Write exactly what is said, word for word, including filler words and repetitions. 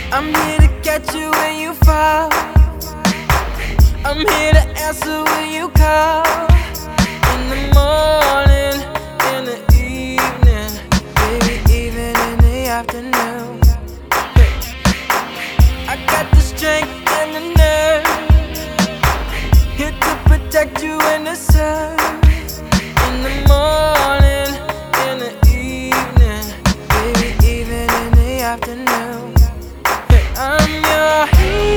I'm here to catch you when you fall. I'm here to answer when you call. In the morning, in the evening, maybe even in the afternoon. Hey. I got the strength and the nerve, here to protect you in the sun. In the morning, in the evening, maybe even in the afternoon. Hey. I'm your hero.